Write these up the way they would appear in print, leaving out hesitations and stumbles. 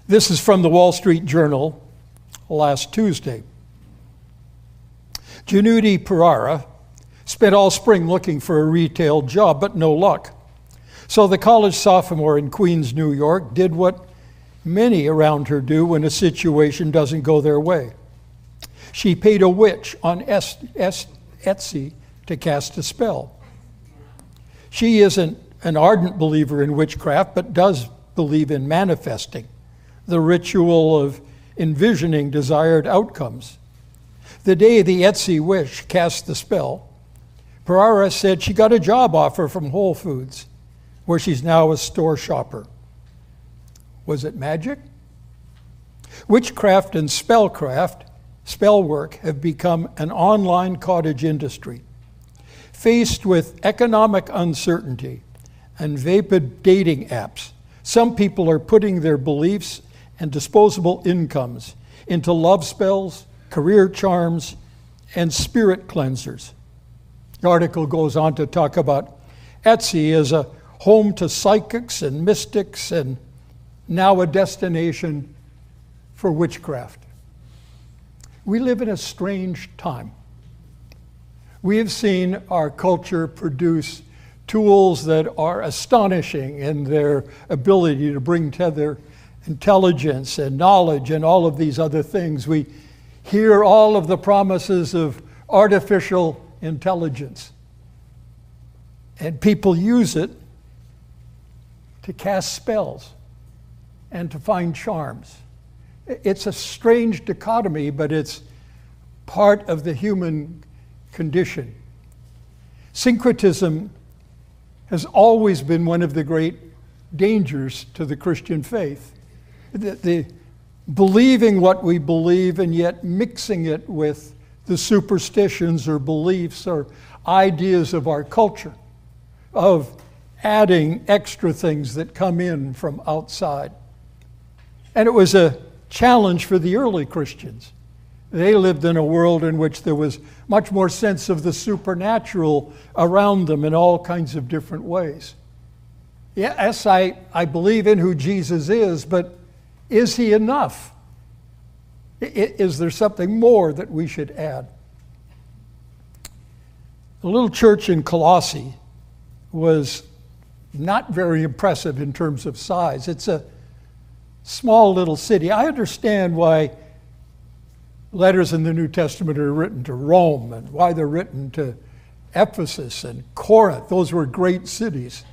This is from the Wall Street Journal last Tuesday. Janudi Perara spent all spring looking for a retail job, but no luck. So the college sophomore in Queens, New York, did what many around her do when a situation doesn't go their way. She paid a witch on Etsy to cast a spell. She isn't an ardent believer in witchcraft, but does believe in manifesting, the ritual of envisioning desired outcomes. The day the Etsy witch cast the spell, Perara said she got a job offer from Whole Foods, where she's now a store shopper. Was it magic? Witchcraft and spell work have become an online cottage industry. Faced with economic uncertainty and vapid dating apps, some people are putting their beliefs and disposable incomes into love spells, career charms, and spirit cleansers. The article goes on to talk about Etsy as a home to psychics and mystics and now a destination for witchcraft. We live in a strange time. We have seen our culture produce tools that are astonishing in their ability to bring together intelligence and knowledge and all of these other things. We hear all of the promises of artificial intelligence. And people use it to cast spells and to find charms. It's a strange dichotomy, but it's part of the human condition. Syncretism has always been one of the great dangers to the Christian faith. The believing what we believe and yet mixing it with the superstitions or beliefs or ideas of our culture, of adding extra things that come in from outside. And it was a challenge for the early Christians. They lived in a world in which there was much more sense of the supernatural around them in all kinds of different ways. Yes, I believe in who Jesus is, but is he enough? Is there something more that we should add? The little church in Colossae was not very impressive in terms of size. It's a small little city. I understand why letters in the New Testament are written to Rome and why they're written to Ephesus and Corinth. Those were great cities.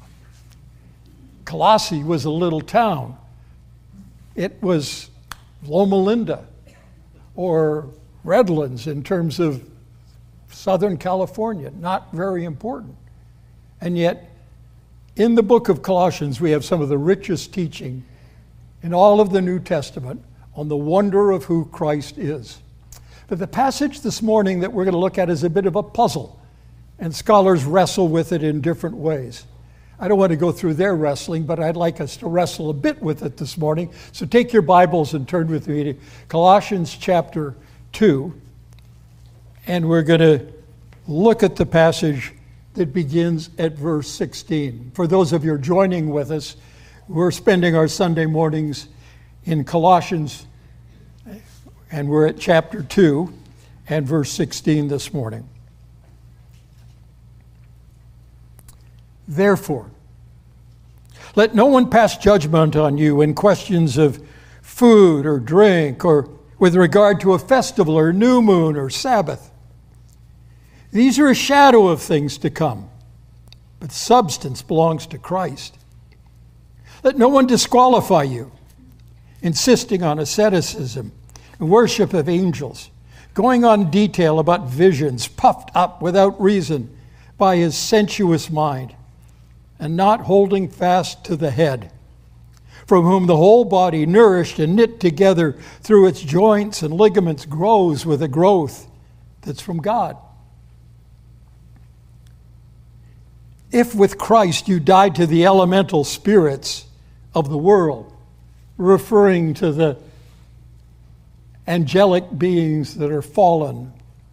Colossae was a little town. It was Loma Linda or Redlands in terms of Southern California, not very important. And yet, in the book of Colossians, we have some of the richest teaching in all of the New Testament on the wonder of who Christ is. But the passage this morning that we're going to look at is a bit of a puzzle, and scholars wrestle with it in different ways. I don't want to go through their wrestling, but I'd like us to wrestle a bit with it this morning. So take your Bibles and turn with me to Colossians chapter 2, and we're going to look at the passage that begins at verse 16. For those of you joining with us, we're spending our Sunday mornings in Colossians, and we're at chapter 2 and verse 16 this morning. Therefore, let no one pass judgment on you in questions of food or drink or with regard to a festival or new moon or Sabbath. These are a shadow of things to come, but substance belongs to Christ. Let no one disqualify you, insisting on asceticism and worship of angels, going on detail about visions, puffed up without reason by his sensuous mind, and not holding fast to the head, from whom the whole body, nourished and knit together through its joints and ligaments, grows with a growth that's from God. If with Christ you died to the elemental spirits of the world, referring to the angelic beings that are fallen,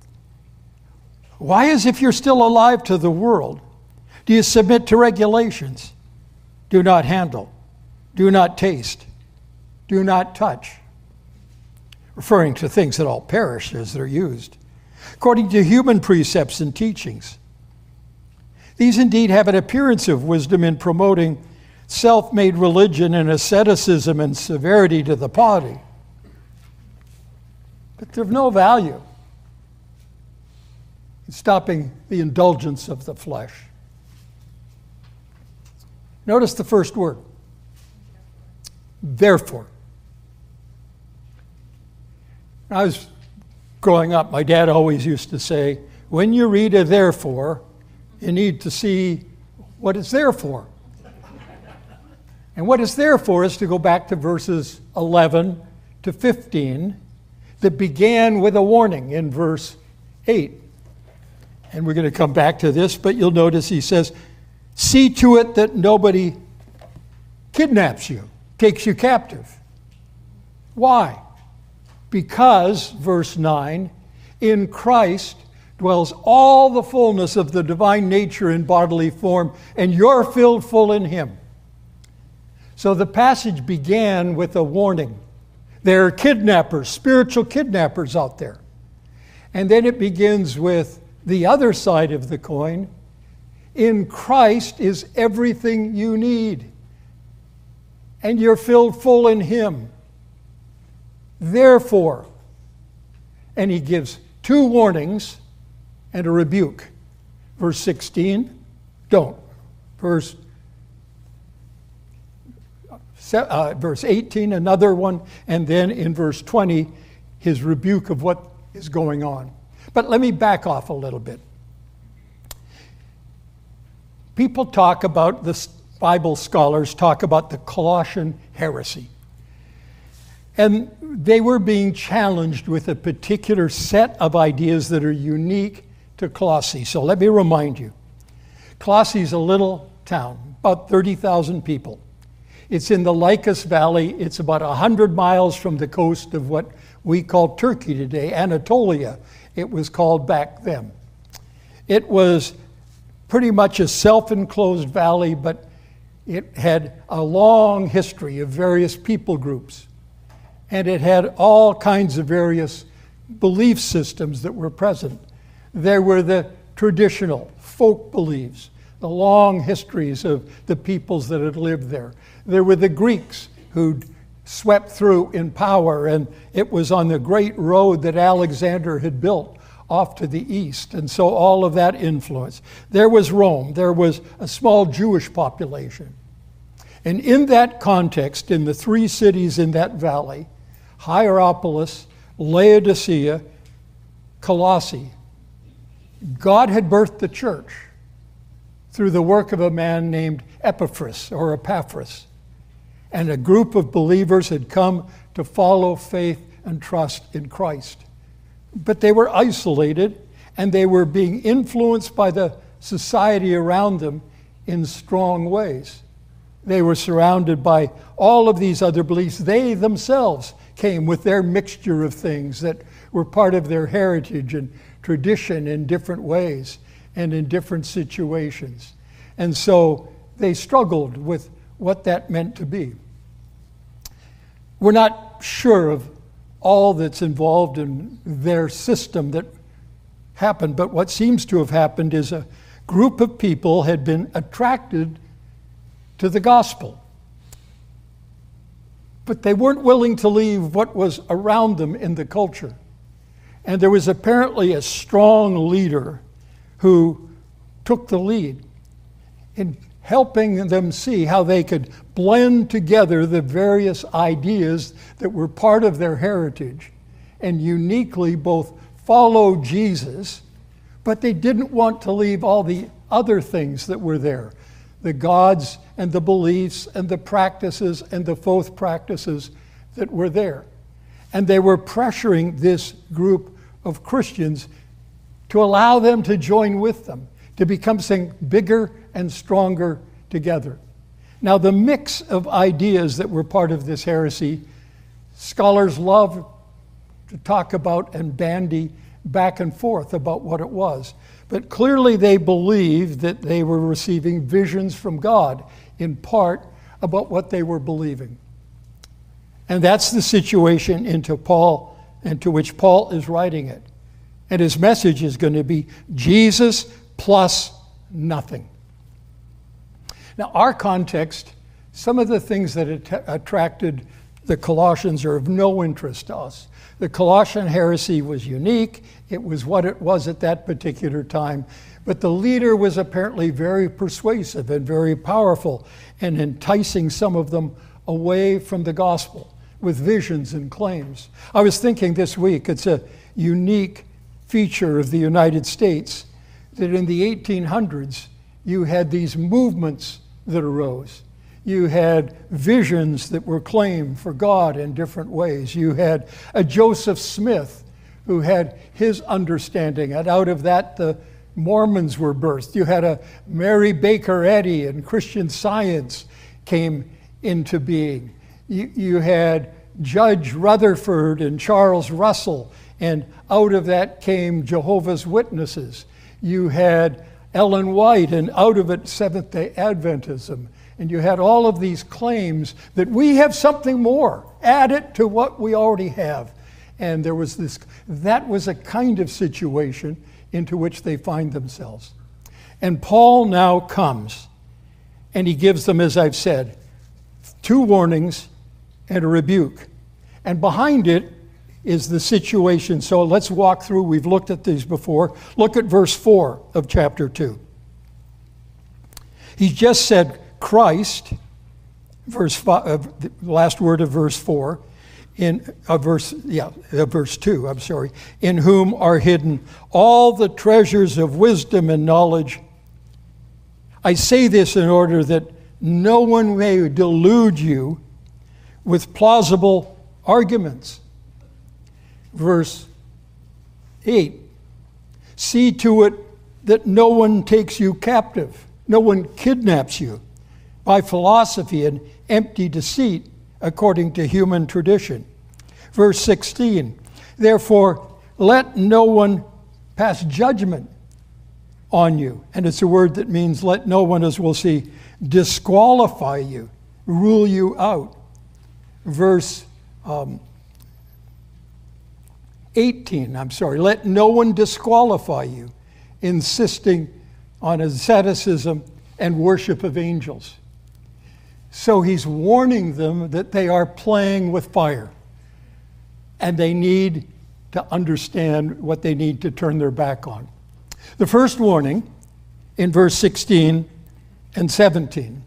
why, as if you're still alive to the world, do you submit to regulations? Do not handle, do not taste, do not touch, referring to things that all perish as they're used, according to human precepts and teachings. These indeed have an appearance of wisdom in promoting self-made religion and asceticism and severity to the body, but they're of no value in stopping the indulgence of the flesh. Notice the first word, therefore. When I was growing up, my dad always used to say, when you read a therefore, you need to see what it's there for. And what it's there for is to go back to verses 11 to 15 that began with a warning in verse 8. And we're going to come back to this, but you'll notice he says, see to it that nobody kidnaps you, takes you captive. Why? Because, verse 9, in Christ dwells all the fullness of the divine nature in bodily form, and you're filled full in him. So the passage began with a warning. There are kidnappers, spiritual kidnappers out there. And then it begins with the other side of the coin. In Christ is everything you need, and you're filled full in him. Therefore, and he gives two warnings and a rebuke. Verse 16, don't. Verse 18, another one, and then in verse 20, his rebuke of what is going on. But let me back off a little bit. People talk about, the Bible scholars talk about the Colossian heresy. And they were being challenged with a particular set of ideas that are unique to Colossae. So let me remind you. Colossae is a little town, about 30,000 people. It's in the Lycus Valley. It's about 100 miles from the coast of what we call Turkey today, Anatolia. It was called back then. It was pretty much a self-enclosed valley, but it had a long history of various people groups. And it had all kinds of various belief systems that were present. There were the traditional folk beliefs, the long histories of the peoples that had lived there. There were the Greeks who'd swept through in power, and it was on the great road that Alexander had built off to the east, and so all of that influence. There was Rome. There was a small Jewish population. And in that context, in the three cities in that valley, Hierapolis, Laodicea, Colossae, God had birthed the church through the work of a man named Epaphras or Epaphras. And a group of believers had come to follow faith and trust in Christ. But they were isolated, and they were being influenced by the society around them in strong ways. They were surrounded by all of these other beliefs. They themselves came with their mixture of things that were part of their heritage and tradition in different ways and in different situations. And so they struggled with what that meant to be. We're not sure of all that's involved in their system that happened, but what seems to have happened is a group of people had been attracted to the gospel. But they weren't willing to leave what was around them in the culture. And there was apparently a strong leader who took the lead in helping them see how they could blend together the various ideas that were part of their heritage and uniquely both follow Jesus, but they didn't want to leave all the other things that were there, the gods and the beliefs and the practices and the false practices that were there. And they were pressuring this group of Christians to allow them to join with them, to become something bigger and stronger together. Now, the mix of ideas that were part of this heresy, scholars love to talk about and bandy back and forth about what it was. But clearly they believed that they were receiving visions from God, in part, about what they were believing. And that's the situation into which Paul is writing it. And his message is going to be Jesus plus nothing. Now, our context, some of the things that attracted the Colossians are of no interest to us. The Colossian heresy was unique. It was what it was at that particular time. But the leader was apparently very persuasive and very powerful and enticing some of them away from the gospel with visions and claims. I was thinking this week, it's a unique feature of the United States that in the 1800s, you had these movements that arose. You had visions that were claimed for God in different ways. You had a Joseph Smith who had his understanding, and out of that the Mormons were birthed. You had a Mary Baker Eddy, and Christian Science came into being. You had Judge Rutherford and Charles Russell, and out of that came Jehovah's Witnesses. You had Ellen White, and out of it Seventh-day Adventism. And you had all of these claims that we have something more. Add it to what we already have. And there was that was a kind of situation into which they find themselves. And Paul now comes, and he gives them, as I've said, 2 warnings and a rebuke. And behind it is the situation. So let's walk through. We've looked at these before. Look at verse 4 of chapter 2. He just said Christ, verse 5, the last word of verse 4, verse 2, I'm sorry, in whom are hidden all the treasures of wisdom and knowledge. I say this in order that no one may delude you with plausible arguments. Verse 8, see to it that no one takes you captive, no one kidnaps you by philosophy and empty deceit according to human tradition. Verse 16, therefore let no one pass judgment on you. And it's a word that means let no one, as we'll see, disqualify you, rule you out. Verse 18, let no one disqualify you, insisting on asceticism and worship of angels. So he's warning them that they are playing with fire, and they need to understand what they need to turn their back on. The first warning in verse 16 and 17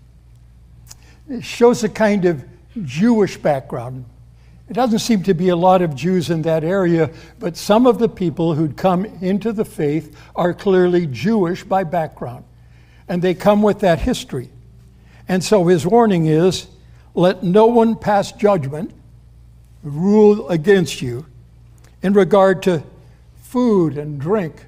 shows a kind of Jewish background. It doesn't seem to be a lot of Jews in that area, but some of the people who'd come into the faith are clearly Jewish by background, and they come with that history. And so his warning is, let no one pass judgment, rule against you, in regard to food and drink.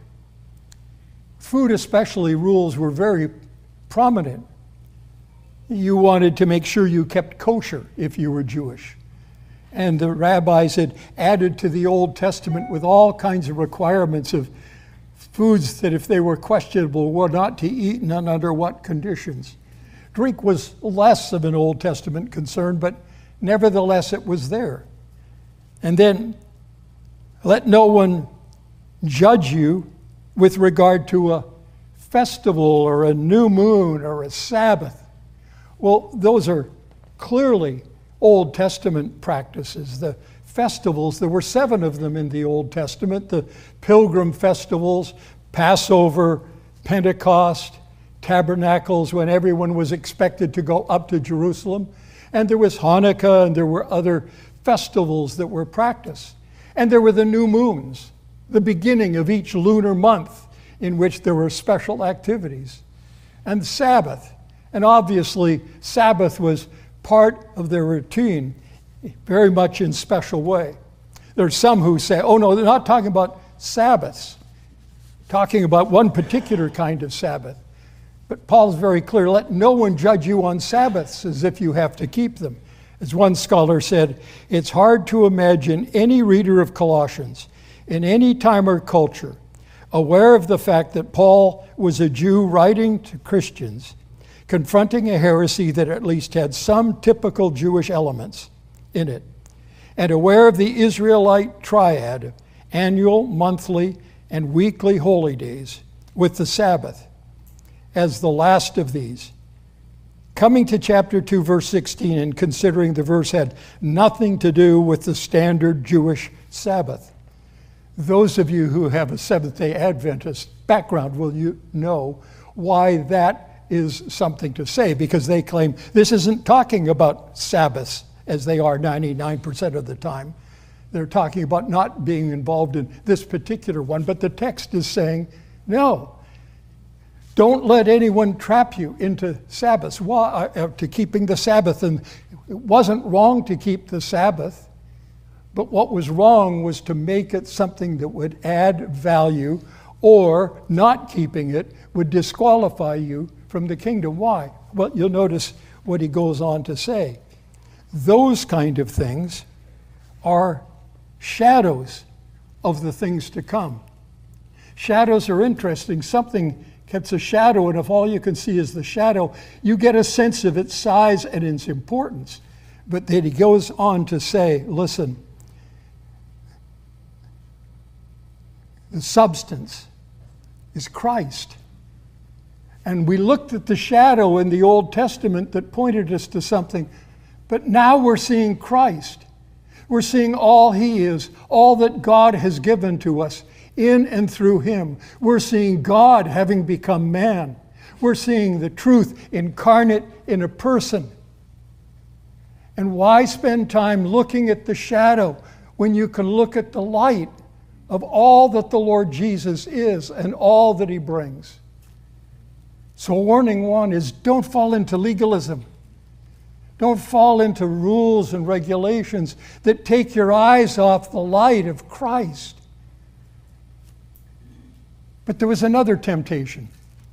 Food especially, rules were very prominent. You wanted to make sure you kept kosher if you were Jewish. And the rabbis had added to the Old Testament with all kinds of requirements of foods that if they were questionable were not to eat and under what conditions. Drink was less of an Old Testament concern, but nevertheless it was there. And then, let no one judge you with regard to a festival or a new moon or a Sabbath. Well, those are clearly Old Testament practices. The festivals, there were 7 of them in the Old Testament, the pilgrim festivals, Passover, Pentecost, Tabernacles, when everyone was expected to go up to Jerusalem. And there was Hanukkah, and there were other festivals that were practiced. And there were the new moons, the beginning of each lunar month in which there were special activities. And Sabbath. And obviously, Sabbath was part of their routine, very much in special way. There's some who say, oh no, they're not talking about Sabbaths, talking about one particular kind of Sabbath. But Paul's very clear, let no one judge you on Sabbaths as if you have to keep them. As one scholar said, it's hard to imagine any reader of Colossians in any time or culture aware of the fact that Paul was a Jew writing to Christians, confronting a heresy that at least had some typical Jewish elements in it. and aware of the Israelite triad, annual, monthly, and weekly holy days, with the Sabbath as the last of these. Coming to chapter 2, verse 16, and considering the verse had nothing to do with the standard Jewish Sabbath. Those of you who have a Seventh-day Adventist background will know why that is something to say, because they claim this isn't talking about Sabbaths, as they are 99% of the time. They're talking about not being involved in this particular one, but the text is saying, no, don't let anyone trap you into Sabbaths, to keeping the Sabbath. And it wasn't wrong to keep the Sabbath, but what was wrong was to make it something that would add value, or not keeping it would disqualify you from the kingdom. Why? Well, you'll notice what he goes on to say. Those kind of things are shadows of the things to come. Shadows are interesting. Something gets a shadow, and if all you can see is the shadow, you get a sense of its size and its importance. But then he goes on to say, listen, the substance is Christ. And we looked at the shadow in the Old Testament that pointed us to something, but now we're seeing Christ. We're seeing all he is, all that God has given to us in and through him. We're seeing God having become man. We're seeing the truth incarnate in a person. And why spend time looking at the shadow when you can look at the light of all that the Lord Jesus is and all that he brings? So warning one is, don't fall into legalism. Don't fall into rules and regulations that take your eyes off the light of Christ. But there was another temptation.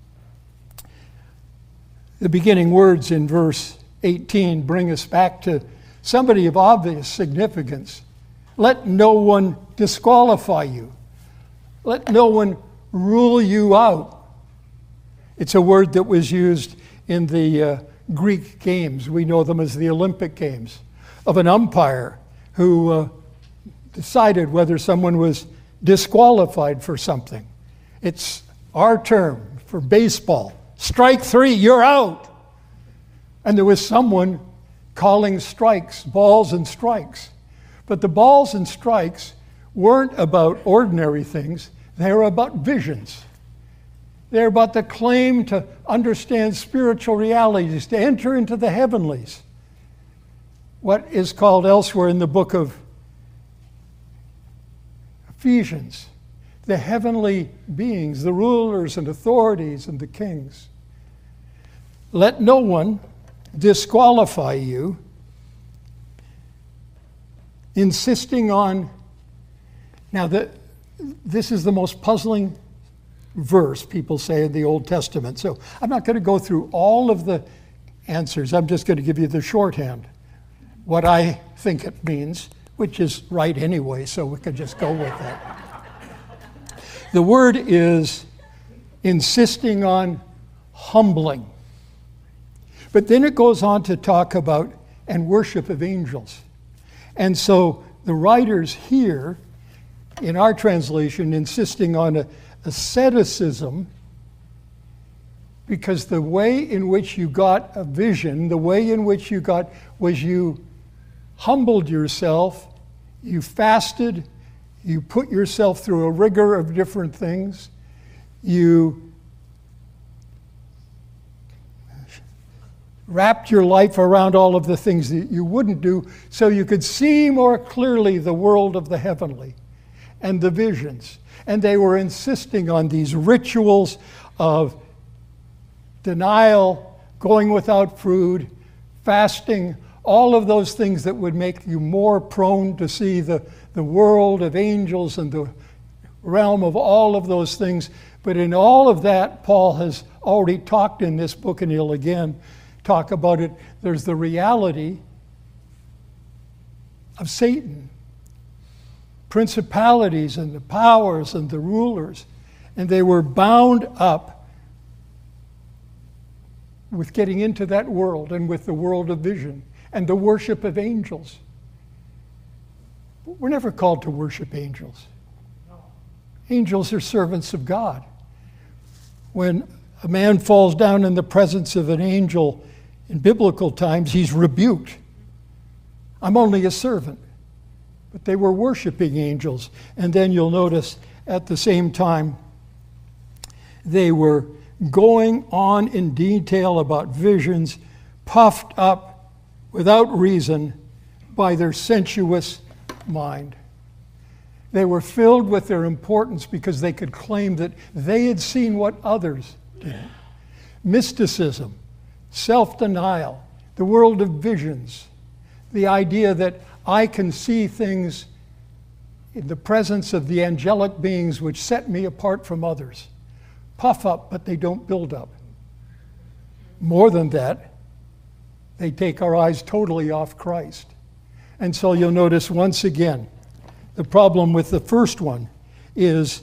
The beginning words in verse 18 bring us back to somebody of obvious significance. Let no one disqualify you. Let no one rule you out. It's a word that was used in the Greek games. We know them as the Olympic Games, of an umpire who decided whether someone was disqualified for something. It's our term for baseball. Strike three, you're out. And there was someone calling strikes, balls and strikes. But the balls and strikes weren't about ordinary things. They were about visions. They're about the claim to understand spiritual realities, to enter into the heavenlies. What is called elsewhere in the book of Ephesians, the heavenly beings, the rulers and authorities and the kings. Let no one disqualify you, insisting on, now this is the most puzzling verse, people say, in the Old Testament. So I'm not going to go through all of the answers. I'm just going to give you the shorthand, what I think it means, which is right anyway, so we can just go with that. The word is insisting on humbling. But then it goes on to talk about and worship of angels. And so the writers here, in our translation, insisting on asceticism, because the way in which you got a vision, the way in which you got was you humbled yourself, you fasted, you put yourself through a rigor of different things, you wrapped your life around all of the things that you wouldn't do so you could see more clearly the world of the heavenly and the visions. And they were insisting on these rituals of denial, going without food, fasting, all of those things that would make you more prone to see the world of angels and the realm of all of those things. But in all of that, Paul has already talked in this book, and he'll again talk about it. There's the reality of Satan, principalities and the powers and the rulers, and they were bound up with getting into that world and with the world of vision and the worship of angels. We're never called to worship angels. Angels are servants of God. When a man falls down in the presence of an angel in biblical times, he's rebuked. I'm only a servant. But they were worshiping angels. And then you'll notice at the same time, they were going on in detail about visions, puffed up without reason by their sensuous mind. They were filled with their importance because they could claim that they had seen what others didn't. Mysticism, self-denial, the world of visions, the idea that I can see things in the presence of the angelic beings which set me apart from others. Puff up, but they don't build up. More than that, they take our eyes totally off Christ. And so you'll notice once again, the problem with the first one is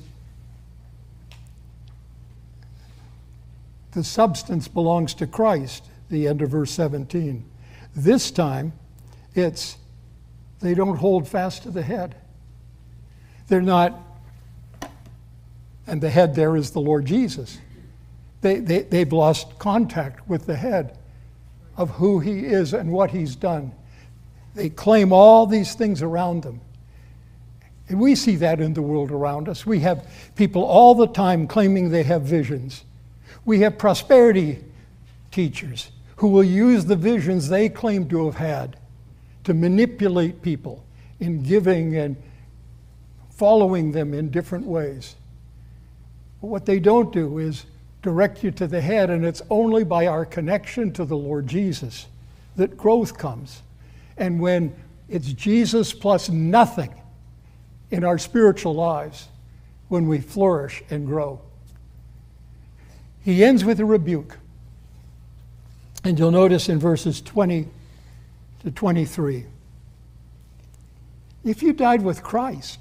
the substance belongs to Christ, the end of verse 17. This time, it's they don't hold fast to the head. They're not, and the head there is the Lord Jesus. They've lost contact with the head of who he is and what he's done. They claim all these things around them. And we see that in the world around us. We have people all the time claiming they have visions. We have prosperity teachers who will use the visions they claim to have had to manipulate people in giving and following them in different ways. But what they don't do is direct you to the head, and it's only by our connection to the Lord Jesus that growth comes. And when it's Jesus plus nothing in our spiritual lives, when we flourish and grow. He ends with a rebuke. And you'll notice in verses 20 to 23, if you died with Christ,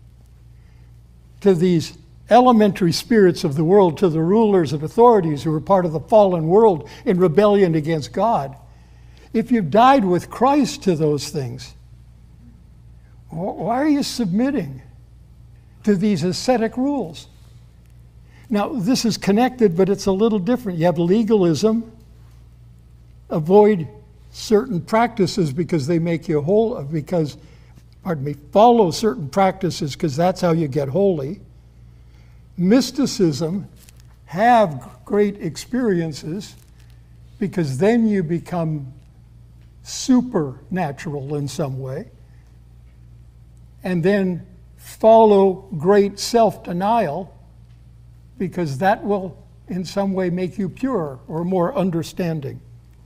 to these elementary spirits of the world, to the rulers and authorities who were part of the fallen world in rebellion against God, if you've died with Christ to those things, why are you submitting to these ascetic rules? Now, this is connected, but it's a little different. You have legalism, avoid certain practices because they make you whole, follow certain practices because that's how you get holy. Mysticism, have great experiences because then you become supernatural in some way. And then follow great self-denial because that will in some way make you pure or more understanding.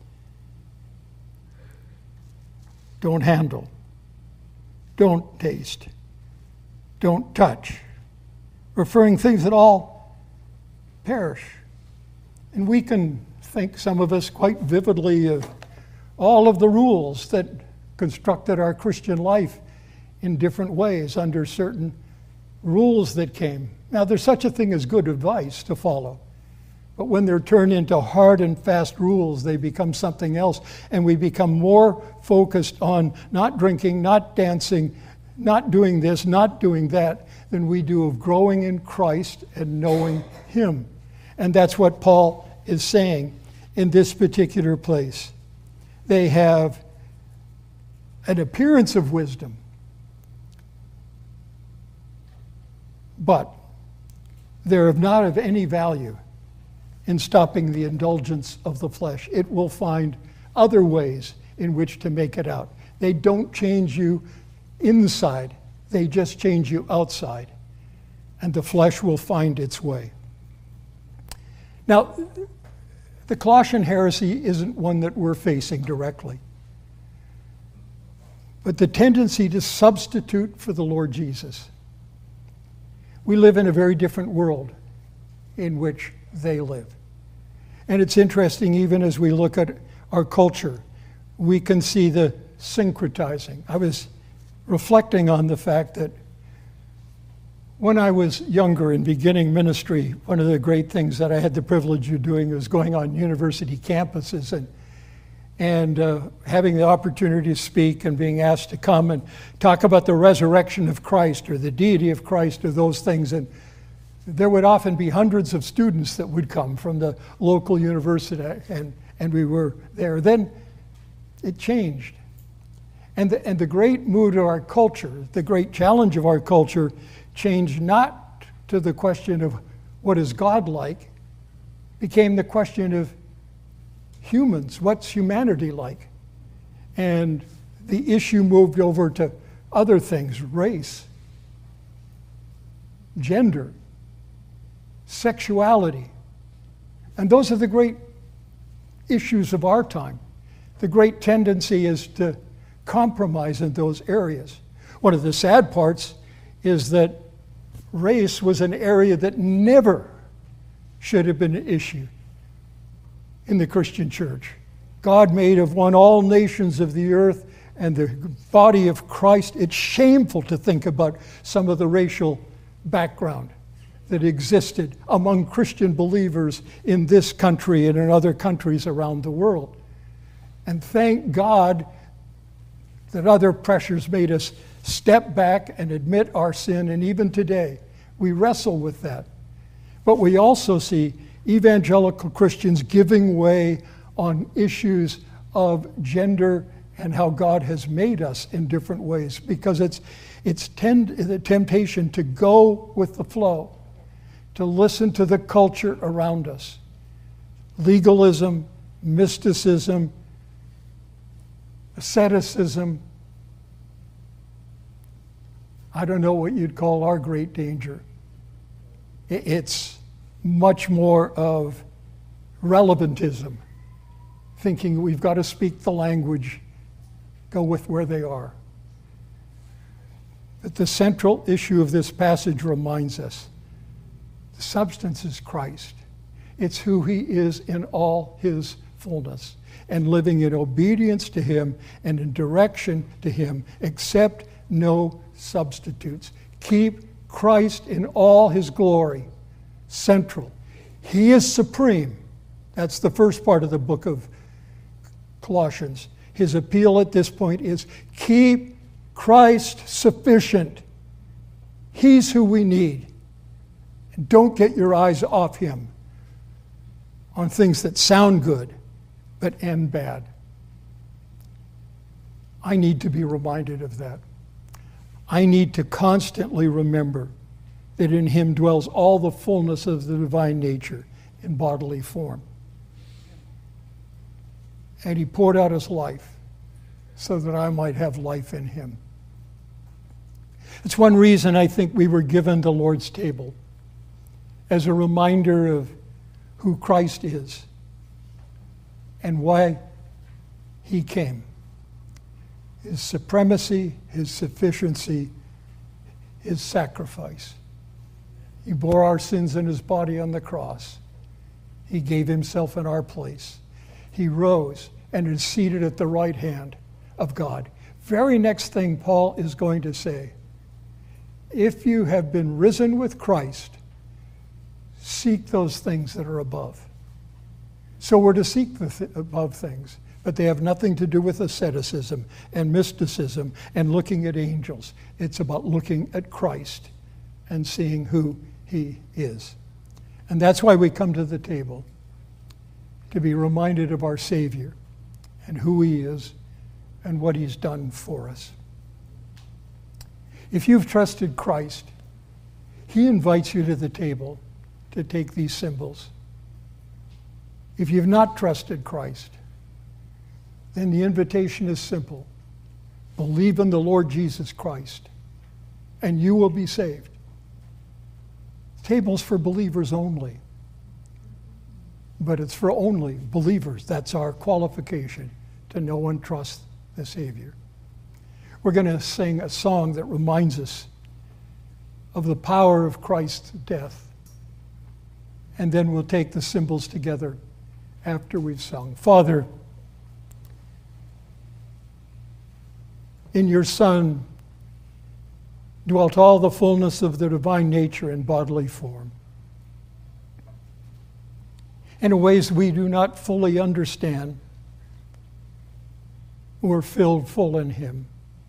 Don't handle. Don't taste. Don't touch. Referring things that all perish. And we can think, some of us, quite vividly of all of the rules that constructed our Christian life in different ways under certain rules that came. Now, there's such a thing as good advice to follow. But when they're turned into hard and fast rules, they become something else. And we become more focused on not drinking, not dancing, not doing this, not doing that, than we do of growing in Christ and knowing him. And that's what Paul is saying in this particular place. They have an appearance of wisdom, but they're not of any value in stopping the indulgence of the flesh. It will find other ways in which to make it out. They don't change you inside, they just change you outside, and the flesh will find its way. Now, the Colossian heresy isn't one that we're facing directly, but the tendency to substitute for the Lord Jesus. We live in a very different world in which they live. And it's interesting, even as we look at our culture, we can see the syncretizing. I was reflecting on the fact that when I was younger in beginning ministry, one of the great things that I had the privilege of doing was going on university campuses and having the opportunity to speak and being asked to come and talk about the resurrection of Christ or the deity of Christ or those things. And there would often be hundreds of students that would come from the local university, and we were there. Then it changed. And the great mood of our culture, the great challenge of our culture, changed not to the question of what is God like, became the question of humans, what's humanity like? And the issue moved over to other things, race, gender, sexuality. And those are the great issues of our time. The great tendency is to compromise in those areas. One of the sad parts is that race was an area that never should have been an issue in the Christian church. God made of one all nations of the earth and the body of Christ. It's shameful to think about some of the racial background that existed among Christian believers in this country and in other countries around the world. And thank God that other pressures made us step back and admit our sin, and even today we wrestle with that. But we also see evangelical Christians giving way on issues of gender and how God has made us in different ways, because it's the temptation to go with the flow, to listen to the culture around us. Legalism, mysticism, asceticism. I don't know what you'd call our great danger. It's much more of relevantism, thinking we've got to speak the language, go with where they are. But the central issue of this passage reminds us the substance is Christ. It's who he is in all his fullness, and living in obedience to him and in direction to him, accept no substitutes. Keep Christ in all his glory central. He is supreme. That's the first part of the book of Colossians. His appeal at this point is keep Christ sufficient. He's who we need. And don't get your eyes off him on things that sound good but end bad. I need to be reminded of that. I need to constantly remember that in him dwells all the fullness of the divine nature in bodily form. And he poured out his life so that I might have life in him. It's one reason I think we were given the Lord's table, as a reminder of who Christ is and why he came. His supremacy, his sufficiency, his sacrifice. He bore our sins in his body on the cross. He gave himself in our place. He rose and is seated at the right hand of God. Very next thing Paul is going to say, if you have been risen with Christ, seek those things that are above. So we're to seek the above things, but they have nothing to do with asceticism and mysticism and looking at angels. It's about looking at Christ and seeing who he is. And that's why we come to the table, to be reminded of our Savior and who he is and what he's done for us. If you've trusted Christ, he invites you to the table to take these symbols. If you've not trusted Christ, then the invitation is simple. Believe in the Lord Jesus Christ, and you will be saved. The table's for believers only, but it's for only believers. That's our qualification, to know and trust the Savior. We're going to sing a song that reminds us of the power of Christ's death, and then we'll take the symbols together after we've sung. Father, in your Son dwelt all the fullness of the divine nature in bodily form. In ways we do not fully understand, we're filled full in Him.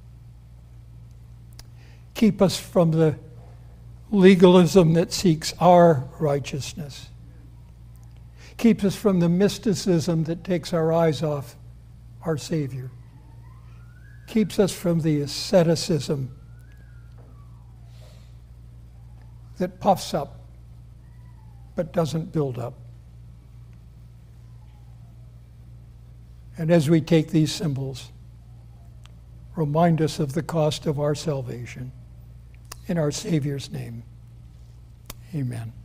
Keep us from the legalism that seeks our righteousness. Keep us from the mysticism that takes our eyes off our Savior. Keeps us from the asceticism that puffs up but doesn't build up. And as we take these symbols, remind us of the cost of our salvation. In our Savior's name, amen.